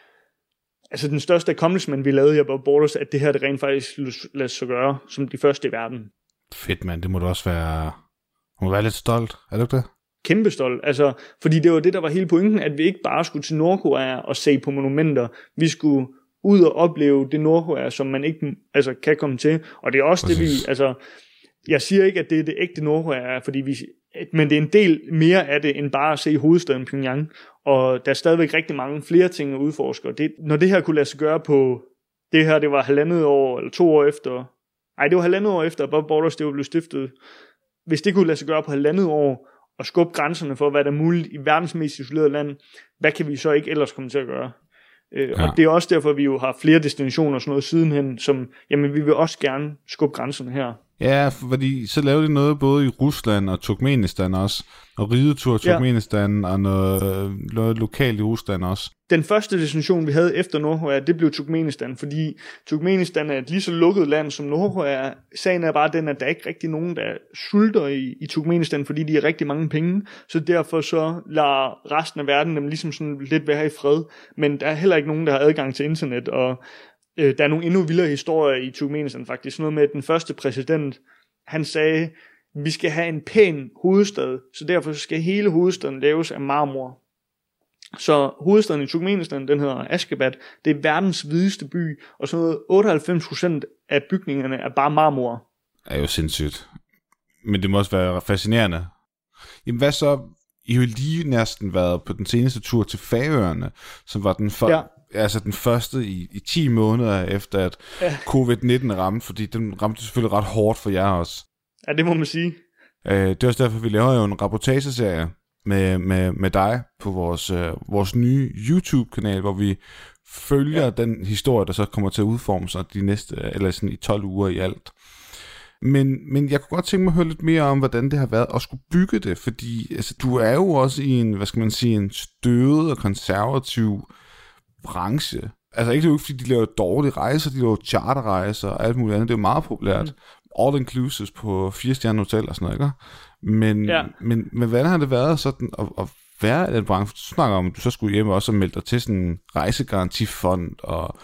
altså den største accomplishment, vi lavede her på Borders, at det her, det rent faktisk lader sig gøre, som de første i verden. Fedt, mand. Det må du også være, må være lidt stolt, er du ikke det? Kæmpe stolt, altså, fordi det var det, der var hele pointen, at vi ikke bare skulle til Nordkorea og se på monumenter, vi skulle ud og opleve det Nordkorea, som man ikke altså, kan komme til, og det er også Præcis. det, vi, altså, jeg siger ikke, at det er det ægte Nordkorea, fordi vi, men det er en del mere af det, end bare at se hovedstaden Pyongyang, og der er stadigvæk rigtig mange flere ting at udforske, og det, når det her kunne lade sig gøre på, det her, det var halvandet år, eller to år efter, nej, det var halvandet år efter, Bob Borders, det var blevet stiftet, hvis det kunne lade sig gøre på halvandet år, og skubbe grænserne for, hvad der er muligt i verdens mest isolerede land, hvad kan vi så ikke ellers komme til at gøre? Øh, ja. Og det er også derfor, vi jo har flere destinationer og sådan noget sidenhen, som, jamen vi vil også gerne skubbe grænserne her. Ja, fordi så lavede de noget både i Rusland og Turkmenistan også, og ridetur Turkmenistan, ja. Og noget, noget lokalt i Rusland også. Den første destination, vi havde efter Nordkorea, det blev Turkmenistan, fordi Turkmenistan er et lige så lukket land som Nordkorea. Sagen er bare den, at der er ikke rigtig nogen, der sulter i, i Turkmenistan, fordi de har rigtig mange penge, så derfor så lader resten af verden dem ligesom sådan lidt være i fred, men der er heller ikke nogen, der har adgang til internet, og øh, der er nogle endnu vildere historier i Turkmenistan faktisk, noget med, at den første præsident, han sagde, vi skal have en pæn hovedstad, så derfor skal hele hovedstaden laves af marmor. Så hovedstaden i Turkmenistan, den hedder Ashgabat, det er verdens hvideste by, og så noget otteoghalvfems procent af bygningerne er bare marmor. Det er jo sindssygt. Men det må også være fascinerende. Jamen hvad så? I har jo lige næsten været på den seneste tur til Færøerne, som var den, for, ja. altså den første i, i ti måneder efter, at ja. covid nitten ramte, fordi den ramte selvfølgelig ret hårdt for jer også. Ja, det må man sige. Øh, det er også derfor, vi laver jo en reportageserie med, med, med dig på vores, øh, vores nye YouTube-kanal, hvor vi følger ja. den historie, der så kommer til at udforme sig de næste, eller sådan i tolv uger i alt. Men, men jeg kunne godt tænke mig at høre lidt mere om, hvordan det har været at skulle bygge det, fordi altså, du er jo også i en, hvad skal man sige, en støvet og konservativ branche. Altså ikke, det er jo ikke, fordi de laver dårlige rejser, de laver charterrejser og alt muligt andet, det er jo meget populært. Mm. All inclusive på fire stjerne hotel og sådan noget, ikke? Men, ja. men, men hvordan har det været sådan at, at være i den branche? Du snakker om, at du så skulle hjem også og melde dig til sådan en rejsegarantifond og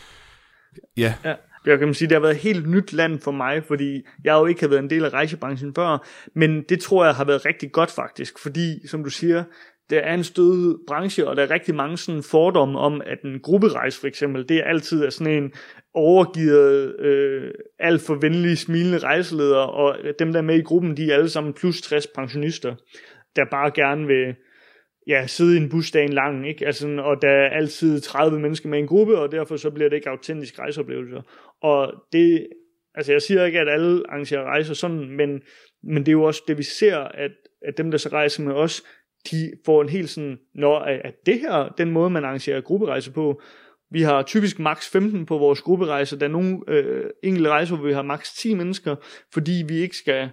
ja. ja. Jeg kan sige, det har været et helt nyt land for mig, fordi jeg jo ikke har været en del af rejsebranchen før, men det tror jeg har været rigtig godt faktisk, fordi som du siger, der er en stødet branche, og der er rigtig mange sådan fordomme om, at en grupperejse for eksempel, det er altid er sådan en overgivet, øh, alt for venlige, smilende rejseleder, og dem der er med i gruppen, de er alle sammen plus tres pensionister, der bare gerne vil ja, sidde i en bus dagen lang, ikke? Altså, og der er altid tredive mennesker med i en gruppe, og derfor så bliver det ikke autentisk rejseoplevelser. Og det, altså jeg siger ikke, at alle arrangerer rejser sådan, men, men det er jo også det, vi ser, at, at dem, der så rejser med os, de får en helt sådan, når at det her, den måde, man arrangerer grupperejser på, Vi har typisk maks femten på vores grupperejser. Der er nogle øh, enkelte rejser, hvor vi har maks ti mennesker, fordi vi ikke skal,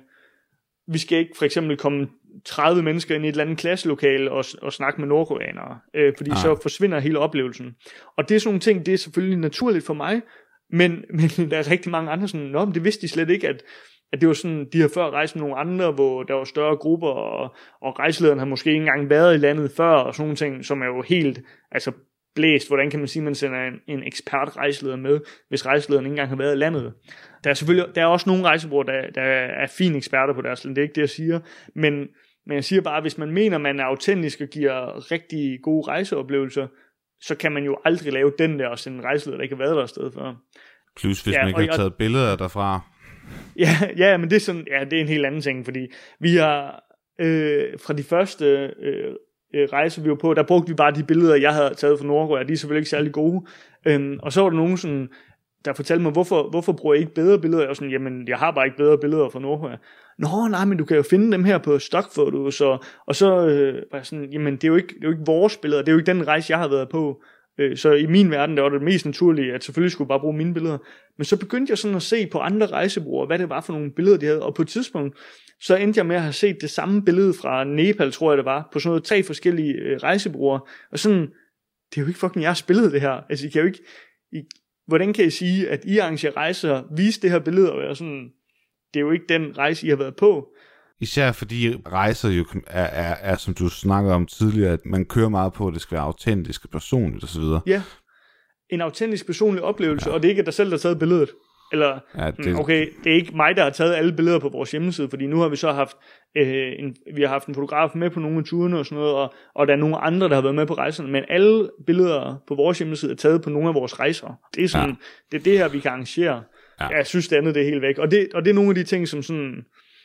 vi skal ikke for eksempel komme tredive mennesker ind i et eller andet klasselokale og, og snakke med nordkoreanere, øh, fordi ah. så forsvinder hele oplevelsen. Og det er sådan nogle ting, det er selvfølgelig naturligt for mig, men, men der er rigtig mange andre sådan, nå, men det vidste de slet ikke, at, at det var sådan, de har før rejst med nogle andre, hvor der var større grupper, og, og rejselederen har måske ikke engang været i landet før, og sådan nogle ting, som er jo helt, altså blæst. Hvordan kan man sige, at man sender en, en ekspert rejseleder med, hvis rejselederen ikke engang har været i landet? Der er selvfølgelig, der er også nogle rejsebureauer, der, der er fine eksperter på deres land, det er ikke det, jeg siger, men, men jeg siger bare, at hvis man mener, man er autentisk og giver rigtig gode rejseoplevelser, så kan man jo aldrig lave den der og sende en rejseleder, der ikke har været der et sted før. Plus hvis ja, man ikke har taget billeder derfra. Ja, ja, men det er sådan, ja, det er en helt anden ting, fordi vi har øh, fra de første øh, rejser, vi var på, der brugte vi bare de billeder, jeg havde taget fra Nordkorea, de er selvfølgelig ikke særlig gode, øhm, og så var der nogen sådan, der fortalte mig, hvorfor, hvorfor bruger jeg ikke bedre billeder? Jeg var sådan, jamen, jeg har bare ikke bedre billeder fra Nordkorea. Nå, nej, men du kan jo finde dem her på stockfotos, og, og så øh, var jeg sådan, jamen, det er, jo ikke, det er jo ikke vores billeder, det er jo ikke den rejse, jeg har været på. Øh, så i min verden, der var det mest naturlige, at selvfølgelig skulle jeg bare bruge mine billeder. Men så begyndte jeg sådan at se på andre rejsebureauer, hvad det var for nogle billeder, de havde, og på et tidspunkt, så endte jeg med at have set det samme billede fra Nepal, tror jeg det var, på sådan noget tre forskellige øh, rejsebureauer, og sådan, det er jo ikke fucking jeres billede det her, altså I kan jo ikke, I, hvordan kan I sige, at I arrangerer rejser, vise det her billede, og jeg sådan, det er jo ikke den rejse, I har været på. Især fordi rejser jo er, er, er, som du snakkede om tidligere, at man kører meget på, at det skal være autentisk og personligt osv. Ja, en autentisk personlig oplevelse, ja. Og det er ikke dig selv, der har taget billedet. Eller, ja, det... okay, det er ikke mig, der har taget alle billeder på vores hjemmeside, fordi nu har vi så haft, øh, en, vi har haft en fotograf med på nogle af turene og sådan noget, og, og der er nogle andre, der har været med på rejserne, men alle billeder på vores hjemmeside er taget på nogle af vores rejser. Det er sådan, ja. Det er det her, vi kan arrangere. Ja. Jeg synes, det andet det er helt væk. Og det, og det er nogle af de ting, som sådan,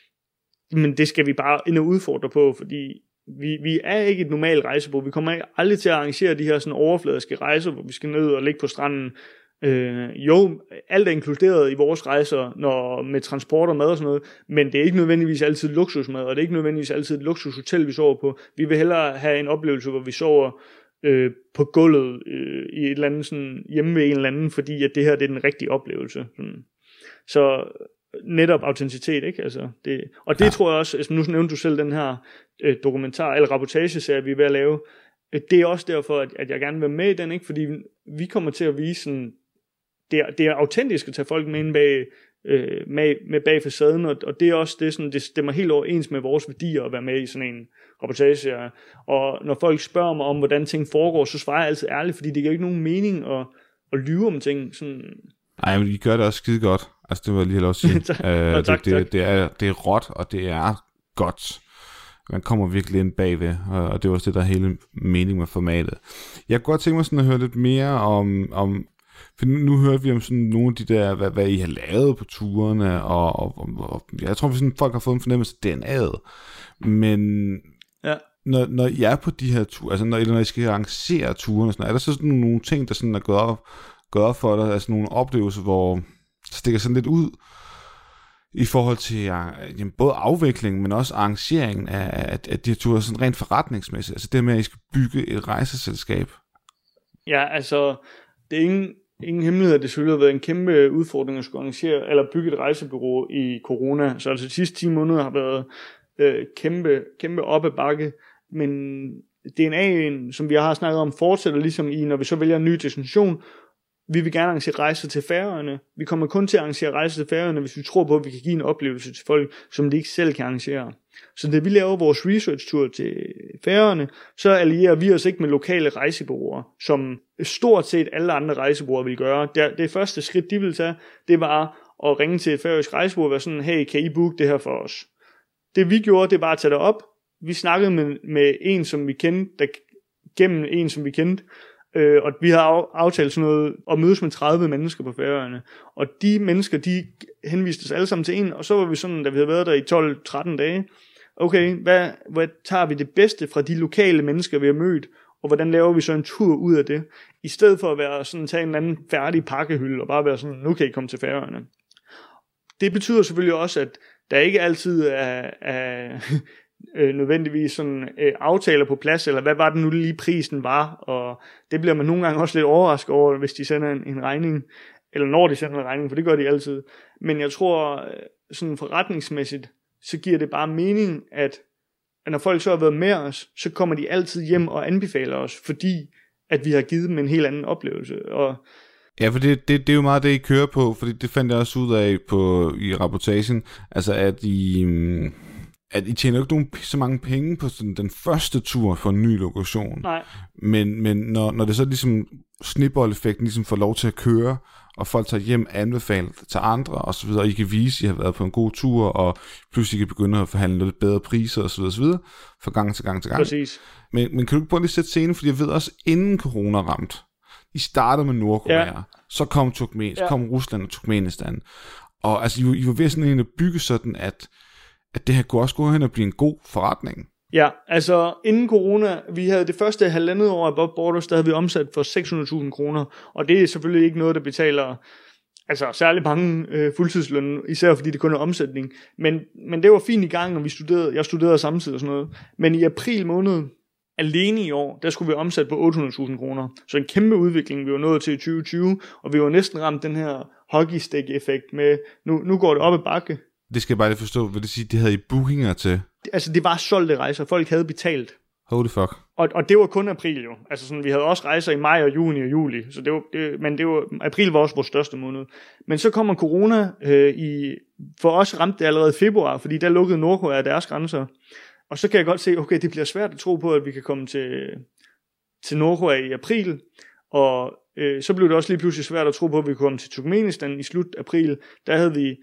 men det skal vi bare ind og udfordre på, fordi vi, vi er ikke et normalt rejsebureau. Vi kommer aldrig til at arrangere de her sådan overfladiske rejser, hvor vi skal ned og ligge på stranden. Øh, jo, alt er inkluderet i vores rejser, når, med transport og mad og sådan noget, men det er ikke nødvendigvis altid luksusmad, og det er ikke nødvendigvis altid et luksushotel, vi sover på. Vi vil hellere have en oplevelse, hvor vi sover øh, på gulvet øh, i et eller andet sådan, hjemme ved en eller anden, fordi at det her det er den rigtige oplevelse. Sådan. Så netop autenticitet, ikke? Altså, det, og det ja. Tror jeg også, altså, nu nævnte du selv den her øh, dokumentar, eller rapportageserie, vi er ved at lave, øh, det er også derfor, at, at jeg gerne vil være med i den, ikke? Fordi vi kommer til at vise sådan, det er, det er autentisk at tage folk med ind bag, øh, med, med bag facaden, og, og det er også det, sådan, det stemmer helt overens med vores værdier at være med i sådan en rapportageserie. Og når folk spørger mig om, hvordan ting foregår, så svarer jeg altid ærligt, fordi det giver ikke nogen mening at, at lyve om ting. Sådan. Ej, men I gør det også skide godt. Altså, det vil jeg lige have lov at sige. tak, uh, det, tak, det, tak. Det, det, er, det er råt, og det er godt. Man kommer virkelig ind bagved, og det er også det, der er hele meningen med formatet. Jeg kunne godt tænke mig sådan at høre lidt mere om, om for nu, nu hørte vi om sådan nogle af de der, hvad, hvad I har lavet på turene, og, og, og jeg tror, at sådan, folk har fået en fornemmelse af D N A'et. Men ja. når, når I er på de her ture, altså når, eller når I skal arrangere turene, sådan, er der så sådan nogle ting, der sådan er gået op, gået op for dig, altså nogle oplevelser, hvor det stikker sådan lidt ud, i forhold til ja, jamen, både afvikling, men også arrangeringen af, af, af de her ture, sådan rent forretningsmæssigt, altså det med, at I skal bygge et rejseselskab? Ja, altså, det er ingen, ingen hemmelighed, at det selvfølgelig har været en kæmpe udfordring at skulle arrangere, eller bygge et rejsebureau i corona, så altså de sidste ti måneder har været øh, kæmpe, kæmpe op ad bakke, men D N A'en, som vi har snakket om, fortsætter ligesom i, når vi så vælger en ny destination. Vi vil gerne arrangere rejser til Færøerne. Vi kommer kun til at arrangere rejser til Færøerne, hvis vi tror på, at vi kan give en oplevelse til folk, som de ikke selv kan arrangere. Så da vi laver vores research-tur til Færøerne, så allierer vi os ikke med lokale rejsebureauer, som stort set alle andre rejsebureauer vil gøre. Det, det første skridt, de vil tage, det var at ringe til et færøsk rejsebureau og være sådan, hey, kan I booke det her for os? Det vi gjorde, det var at tage det op. Vi snakkede med, med en, som vi kendte, der, gennem en, som vi kendte, Øh, og vi har aftalt sådan noget at mødes med tredive mennesker på Færøerne, og de mennesker, de henviste os alle sammen til en, og så var vi sådan, da vi havde været der i tolv tretten dage, okay, hvad, hvad tager vi det bedste fra de lokale mennesker, vi har mødt, og hvordan laver vi så en tur ud af det, i stedet for at være sådan, tage en eller anden færdig pakkehylde, og bare være sådan, nu kan I komme til Færøerne. Det betyder selvfølgelig også, at der ikke altid er, er øh, nødvendigvis sådan, øh, aftaler på plads, eller hvad var det nu lige prisen var, og det bliver man nogle gange også lidt overrasket over, hvis de sender en, en regning, eller når de sender en regning, for det gør de altid. Men jeg tror, sådan forretningsmæssigt, så giver det bare mening, at, at når folk så har været med os, så kommer de altid hjem og anbefaler os, fordi at vi har givet dem en helt anden oplevelse. Og ja, for det, det, det er jo meget det, I kører på, fordi det fandt jeg også ud af på, i rapportagen, altså at I, at I tjener jo ikke nogen, så mange penge på sådan, den første tur for en ny lokation. Nej. Men, men når, når det så ligesom snibboldeffekten ligesom får lov til at køre, og folk tager hjem anbefaler til andre, og så videre, og I kan vise, at I har været på en god tur, og pludselig kan begynde at forhandle lidt bedre priser, og så videre, og så videre, fra gang til gang til gang. Præcis. Men, men kan du ikke prøve lige at sætte scenen, fordi jeg ved også, inden corona ramte, I startede med Nordkorea, ja. Så kom Turkmen, så kom ja. Rusland og Turkmenistan, og altså, I, I var ved sådan at bygge sådan, at, at det her kunne også gå hen og blive en god forretning. Ja, altså inden corona, vi havde det første halvandet år af Bob Borders, der havde vi omsat for seks hundrede tusind kroner, og det er selvfølgelig ikke noget, der betaler altså særlig mange øh, fuldtidsløn, især fordi det kun er omsætning, men, men det var fint i gang, og vi studerede, jeg studerede samtidig og sådan noget, men i april måned, alene i år, der skulle vi omsætte på otte hundrede tusind kroner, så en kæmpe udvikling, vi var nået til i tyve tyve, og vi var næsten ramt den her hockeystick-effekt med, nu, nu går det op ad bakke. Det skal jeg bare lige forstå, hvad det siger, det havde I bookinger til? Altså det var solgte rejser, folk havde betalt. Holy fuck. Og, og det var kun april jo, altså sådan, vi havde også rejser i maj og juni og juli, så det var, det, men det var, april var også vores største måned. Men så kommer corona, øh, i, for os ramte det allerede i februar, fordi der lukkede Nordkorea deres grænser. Og så kan jeg godt se, okay, det bliver svært at tro på, at vi kan komme til, til Nordkorea i april, og øh, så blev det også lige pludselig svært at tro på, at vi kunne komme til Turkmenistan i slut april. Der havde vi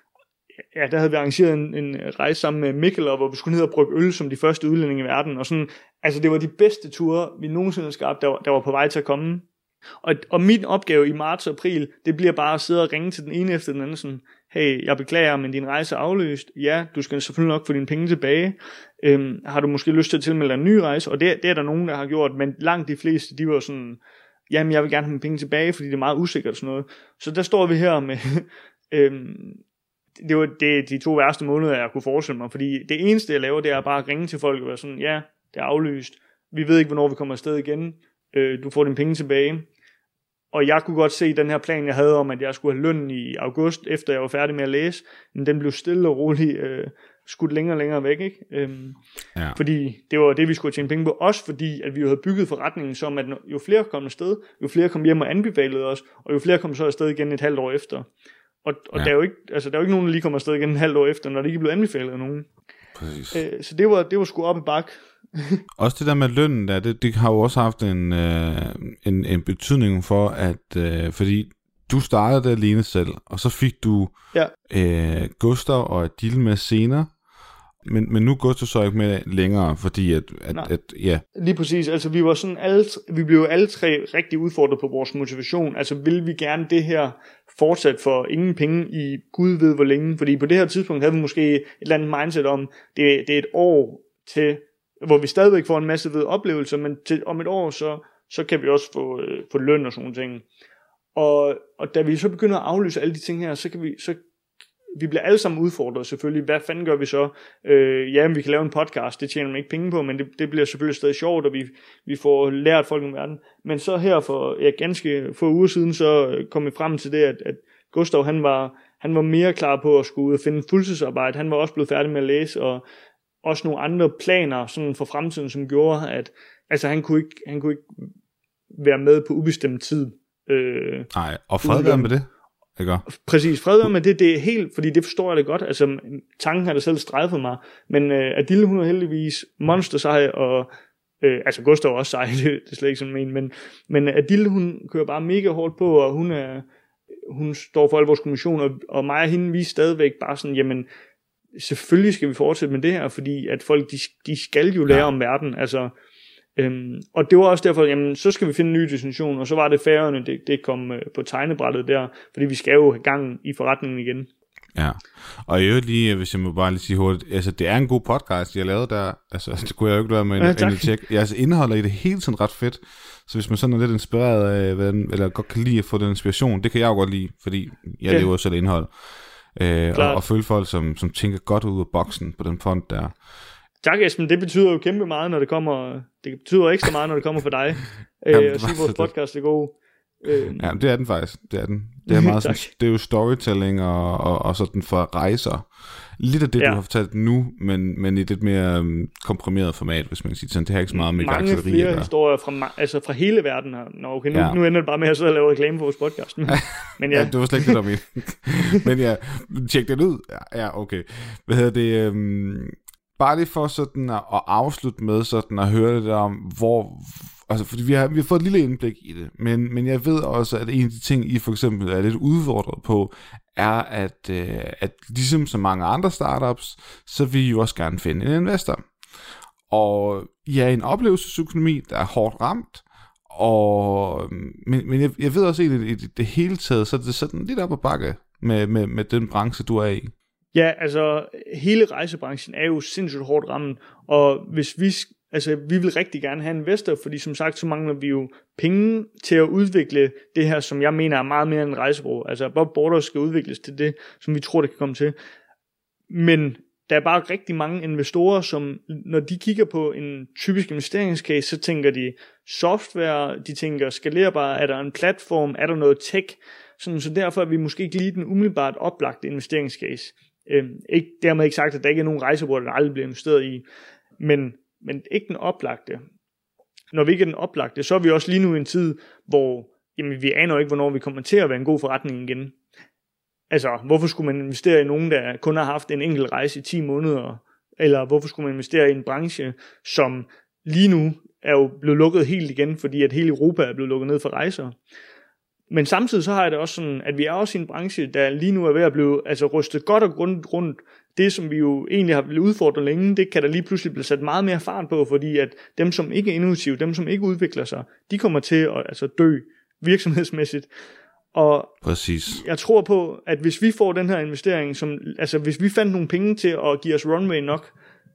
Ja, der havde vi arrangeret en, en rejse sammen med Mikkel, hvor vi skulle ned og brygge øl som de første udlændinge i verden. Og sådan, altså det var de bedste ture, vi nogensinde havde skabt, der var, der var på vej til at komme. Og, og min opgave i marts og april, det bliver bare at sidde og ringe til den ene efter den anden sådan, hey, jeg beklager, men din rejse er aflyst. Ja, du skal selvfølgelig nok få dine penge tilbage. Øhm, har du måske lyst til at tilmelde dig en ny rejse? Og det, det er der nogen, der har gjort, men langt de fleste, de var sådan, jamen jeg vil gerne have mine penge tilbage, fordi det er meget usikkert og sådan noget. Så der står vi her med øhm, det var det, de to værste måneder, jeg kunne forestille mig, fordi det eneste, jeg laver, det er bare at ringe til folk og være sådan, ja, det er aflyst, vi ved ikke, hvornår vi kommer afsted igen, øh, du får dine penge tilbage. Og jeg kunne godt se den her plan, jeg havde om, at jeg skulle have løn i august, efter jeg var færdig med at læse, men den blev stille og roligt øh, skudt længere og længere væk, ikke? Øhm, ja. Fordi det var det, vi skulle tjene penge på, også fordi, at vi jo havde bygget forretningen som, at jo flere kom afsted, jo flere kom hjem og anbefalede os, og jo flere kom så afsted igen et halvt år efter. Og, og ja. der er jo ikke, altså der er jo ikke nogen, der lige kommer afsted igen en halvt år efter, når det ikke er blevet anbefalet af nogen. Præcis. Øh, så det var, det var sgu op i bak. Også det der med lønnen der, det, det har jo også haft en, øh, en, en betydning for, at øh, fordi du startede det alene selv, og så fik du ja. øh, Gustav og Adil med senere, men, men nu går du så ikke med længere, fordi at, at, at ja. Lige præcis, altså vi var sådan alle, vi blev alle tre rigtig udfordret på vores motivation, altså vil vi gerne det her fortsat for ingen penge i Gud ved hvor længe, fordi på det her tidspunkt havde vi måske et eller andet mindset om, det, det er et år til, hvor vi stadigvæk får en masse ved oplevelser, men til, om et år, så, så kan vi også få, øh, få løn og sådan nogle ting. Og, og da vi så begynder at aflyse alle de ting her, så kan vi, så vi bliver alle sammen udfordret selvfølgelig. Hvad fanden gør vi så? Øh, ja, vi kan lave en podcast, det tjener man ikke penge på, men det, det bliver selvfølgelig stadig sjovt, og vi, vi får lært folk om verden. Men så her for ja, ganske få uger siden, så kom vi frem til det, at, at Gustav, han var, han var mere klar på at skulle ud og finde fuldtidsarbejde. Han var også blevet færdig med at læse, og også nogle andre planer sådan for fremtiden, som gjorde, at altså, han, kunne ikke, han kunne ikke være med på ubestemt tid. Øh, Nej, og fred være med det. Ikke? Præcis, fred være med det, det er helt, fordi det forstår jeg det godt, altså tanken har det selv strejfet mig, men øh, Adil, hun er heldigvis monster sej, og øh, altså Gustav er også sej, det, det er slet ikke sådan en, men, men Adil, hun kører bare mega hårdt på, og hun er, hun står for al vores kommission, og, og mig og hende, vi er stadigvæk bare sådan, jamen, selvfølgelig skal vi fortsætte med det her, fordi at folk, de, de skal jo lære ja. om verden, altså, øhm, og det var også derfor, jamen, så skal vi finde en ny destination, og så var det Færøerne, det, det kom øh, på tegnebrættet der, fordi vi skal jo have gang i forretningen igen. Ja, og i øvrigt lige, hvis jeg må bare lige sige hurtigt, altså det er en god podcast, jeg lavede der, altså det kunne jeg jo ikke være med ja, en tjek. Jeres indhold i det hele tiden ret fedt, så hvis man sådan er lidt inspireret af, eller godt kan lide at få den inspiration, det kan jeg jo godt lide, fordi jeg ja. lever jo selv indhold. Øh, og, og følge folk, som, som tænker godt ud af boksen på den fond der. Tak, Esben. Det betyder jo kæmpe meget, når det kommer... Det betyder ekstra meget, når det kommer for dig. Jamen, øh, at sige, vores podcast er god. Øh, ja, det er den faktisk. Det er den. Det er meget sådan, det er jo storytelling og, og, og sådan for rejser. Lidt af det, ja. du har fortalt nu, men, men i et lidt mere um, komprimeret format, hvis man kan sige sådan. Det har ikke så meget med iværksætteri. Mange flere historier fra, altså fra hele verden her. Nå, okay, nu, ja. nu ender det bare med at sidde og lave reklame for vores podcast. Men, men ja. ja, det var slet ikke det, der mente. Men ja, tjek det ud. Ja, ja, okay. Hvad hedder det? Um, bare lige for sådan at, at afslutte med sådan at høre lidt om, hvor... Altså, fordi vi har, vi har fået et lille indblik i det, men, men jeg ved også, at en af de ting, I for eksempel er lidt udfordret på, er, at, øh, at ligesom så mange andre startups, så vil I jo også gerne finde en investor. Og I er en oplevelsesøkonomi, der er hårdt ramt, og, men, men jeg, jeg ved også, at i det, det hele taget, så er det sådan lidt op ad bakke med, med, med den branche, du er i. Ja, altså hele rejsebranchen er jo sindssygt hårdt ramt, og hvis vi... Altså, vi vil rigtig gerne have en investor, fordi som sagt, så mangler vi jo penge til at udvikle det her, som jeg mener er meget mere end en rejsebureau. Altså, Bob Borders skal udvikles til det, som vi tror, det kan komme til. Men der er bare rigtig mange investorer, som når de kigger på en typisk investeringscase, så tænker de software, de tænker skalerbar, er der en platform, er der noget tech? Sådan, så derfor er vi måske ikke lige den umiddelbart oplagte investeringscase. Øhm, ikke, dermed ikke sagt, at der ikke er nogen rejsebureau, der aldrig bliver investeret i, men men ikke den oplagte. Når vi ikke er den oplagte, så er vi også lige nu i en tid, hvor jamen, vi aner ikke, hvornår vi kommer til at være en god forretning igen. Altså, hvorfor skulle man investere i nogen, der kun har haft en enkelt rejse i ti måneder? Eller hvorfor skulle man investere i en branche, som lige nu er jo blevet lukket helt igen, fordi at hele Europa er blevet lukket ned for rejser? Men samtidig så har jeg det også sådan, at vi er også i en branche, der lige nu er ved at blive altså, rystet godt og grundigt rundt. Det, som vi jo egentlig har blevet udfordret længe, det kan der lige pludselig blive sat meget mere fart på, fordi at dem, som ikke er innovative, dem, som ikke udvikler sig, de kommer til at altså, dø virksomhedsmæssigt. Og præcis. Jeg tror på, at hvis vi får den her investering, som, altså hvis vi fandt nogle penge til at give os runway nok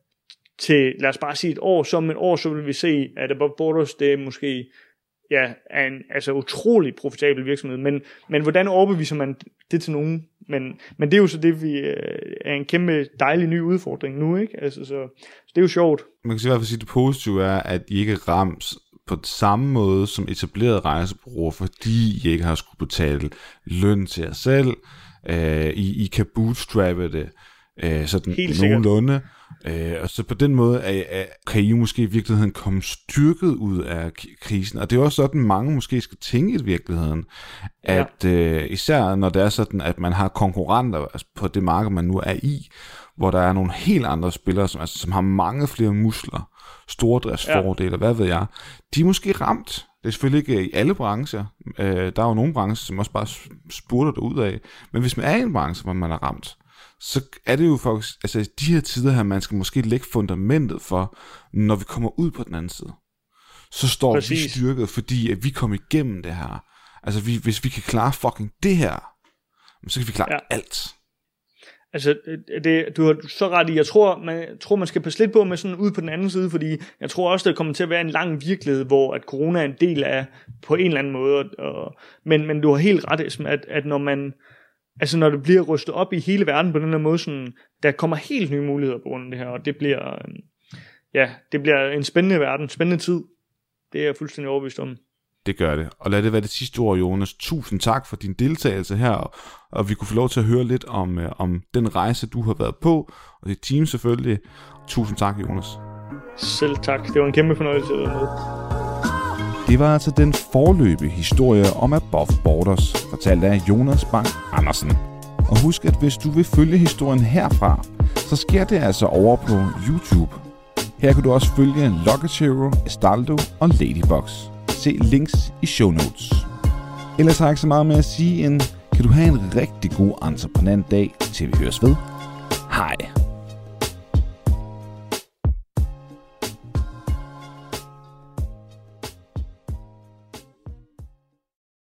til, lad os bare sige et år, så om et år, så vil vi se, at Bob Borders, det er måske ja, er en altså, utrolig profitabel virksomhed. Men, men hvordan overbeviser man det til nogen? Men, men det er jo så det, vi øh, er en kæmpe dejlig ny udfordring nu, ikke? Altså, så, så det er jo sjovt. Man kan i hvert fald sige, at det positive er, at I ikke rams på samme måde som etablerede rejsebureauer, fordi I ikke har skulle betale løn til jer selv. Øh, I, I kan bootstrappe det øh, sådan nogenlunde. Øh, og så på den måde er, er, kan I måske i virkeligheden komme styrket ud af krisen. Og det er også sådan, mange måske skal tænke i virkeligheden, at ja. øh, især når det er sådan, at man har konkurrenter altså på det marked, man nu er i, hvor der er nogle helt andre spillere, som, altså, som har mange flere muskler, stordriftsfordele, ja. Hvad ved jeg, de er måske ramt. Det er selvfølgelig ikke i alle brancher. Øh, der er jo nogle brancher, som også bare spurter det ud af. Men hvis man er i en branche, hvor man er ramt, så er det jo faktisk, altså de her tider her, man skal måske lægge fundamentet for, når vi kommer ud på den anden side. Så står Præcis. vi styrket, fordi at vi kommer igennem det her. Altså vi, hvis vi kan klare fucking det her, så kan vi klare ja. alt. Altså, det, du har så ret i, jeg tror man, jeg tror, man skal passe lidt på med sådan ud på den anden side, fordi jeg tror også, der kommer til at være en lang virkelighed, hvor at corona er en del af, på en eller anden måde. Og, men, men du har helt ret, at, at når man, altså når det bliver rystet op i hele verden på den her måde, sådan, der kommer helt nye muligheder på grund af det her, og det bliver, ja, det bliver en spændende verden, spændende tid. Det er jeg fuldstændig overbevist om. Det gør det. Og lad det være det sidste ord, Jonas. Tusind tak for din deltagelse her, og vi kunne få lov til at høre lidt om, øh, om den rejse, du har været på, og dit team selvfølgelig. Tusind tak, Jonas. Selv tak. Det var en kæmpe fornøjelse at være med. Det var altså den forløbige historie om Above Borders, fortalt af Jonas Bang Andersen. Og husk, at hvis du vil følge historien herfra, så sker det altså over på YouTube. Her kan du også følge Luggage Hero, Estaldo og Ladybox. Se links i show notes. Ellers har jeg ikke så meget med at sige, end kan du have en rigtig god entreprenant dag, til vi høres ved. Hej.